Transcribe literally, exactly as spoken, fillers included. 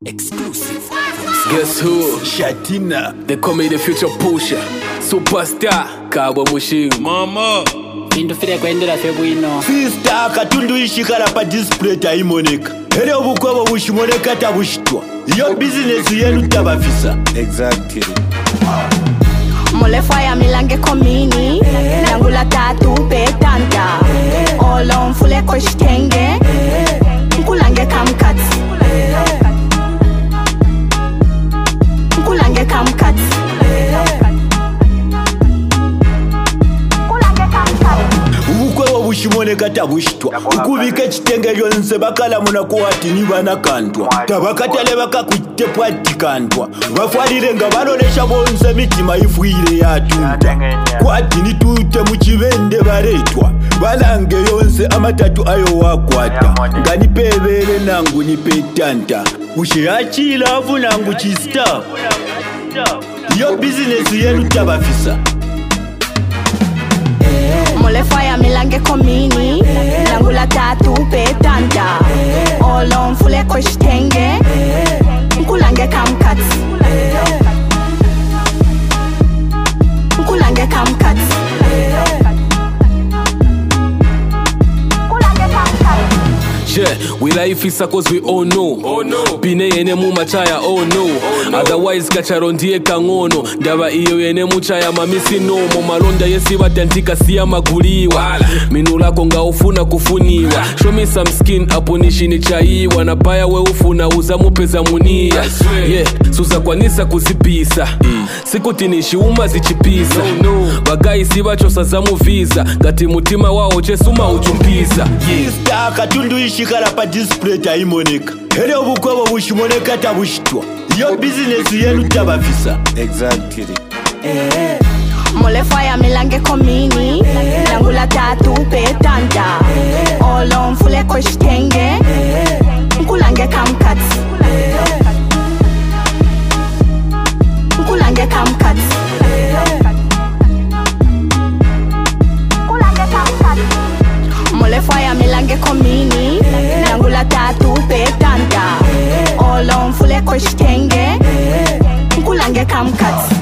Exclusive. Guess who? Shatina. They call me the future pusher. Superstar. Kabo Mushingu. Mama. Bintu fire kwendera febwino. Sister katundu ishikara pa display taimoneka. Hele obukwabo bushimoneka tabushitwa. Yo business yenu tabafisa. Exactly. Mole fire milange komini Nangula tatu petanta Olo mfule koshitenge Nkulange kamkati Nkulange kamkati Ubukwabo bushimoneka tabushitwa. Ukubika chitenge lyonse bakala munakuwati nibana kantwa. Tabakatale bakakute pwati kantwa. Bafwarire nga balolesha bonse mitima ifuire yatunta. Kwati nitute muchibende baretwa. Balange yonse amatatu ayo wakwata. Nga nipebele nangu nipetanta. Ushiachila afu nangu chista. Yo business yenu tabafisa. Mole fire milange komini Nangula tatu petanta Olo mfule koshitenge Nkulange kamkati Nkulange kamkati Yeah, we life is cause we all know. Oh no. Pine yene mu machaya, oh no. Oh, no. Otherwise kacharondie kangono. Daba iyo yene muchaya mamisi no. Momalonda yesi batantika siya maguliwa. Minula konga ufuna kufuniwa. Show me some skin apo nishini chaiwa. Na paya we ufuna uza mupeza munia. Yeah, suza kwa nisa kuzipisa. Mm. Siku tinishi uma zichipisa. No, no. Bagai siba chosa za muviza. Gati mutima wao jesuma uchumpiza. Yeah. Sister katundu ishikara pa display taimoneka. Hele obukwabo bushimoneka tabushitwa. Yo business yenu tabafisa. Exactly. Mole fire milange komini Nangula tatu petanta Olo mfule koshitenge Nkulange kamkati Nkulange kamkati Mole fire milange komini Nangula tatu petanta Olo mfule koshitenge Nkulange kamkati